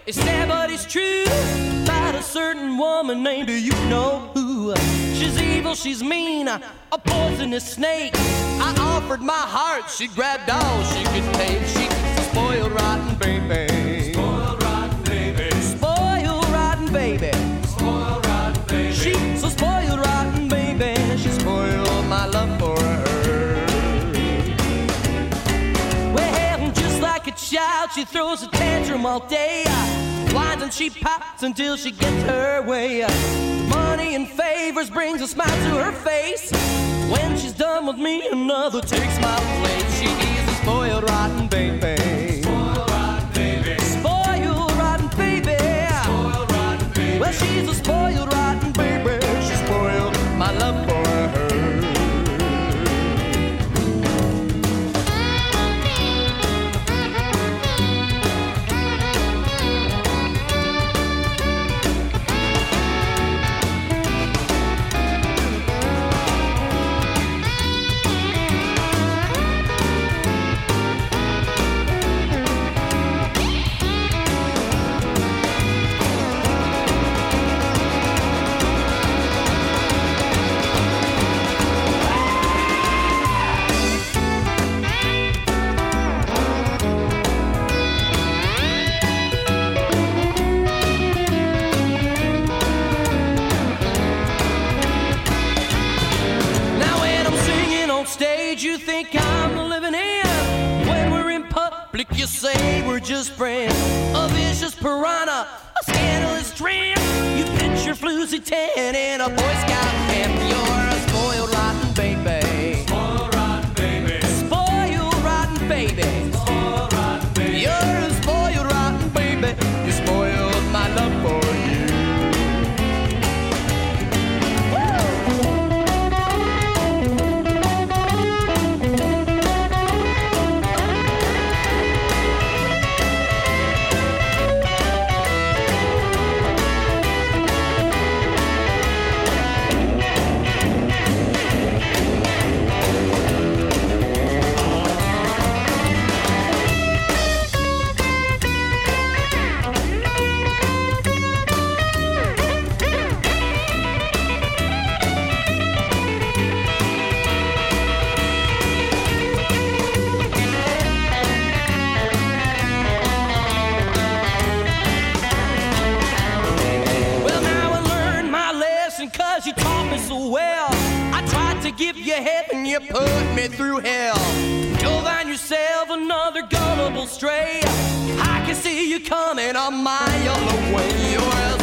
It's sad but it's true about a certain woman named, do you know who? She's evil, she's mean, a poisonous snake. I offered my heart, she grabbed all she could take. She's a spoiled, rotten baby. Spoiled, rotten baby. Spoiled, rotten baby. Spoiled, rotten baby. She's a spoiled, rotten baby. She spoiled my love for her. Well, just like a child, she throws a tantrum all day. Whines and she pops until she gets her way. Money and favors brings a smile to her face. When she's done with me, another takes my place. She is a spoiled, rotten baby. Spoiled, rotten baby. Spoiled, rotten baby. Spoiled, rotten baby. Well, she's a spoiled, rotten baby. She spoiled my love for her. You think I'm living in. When we're in public, you say we're just friends. A vicious piranha, a scandalous tramp. You picture floozy tan in a Boy Scout camp. You're a spoiled, rotten baby. Spoiled, rotten baby. Spoiled, rotten baby. Spoiled, rotten baby. You're a spoiled, rotten baby. You spoiled my love for you. You taught me so well. I tried to give you heaven, you put me through hell. You'll find yourself another gullible stray. I can see you coming a mile away. You're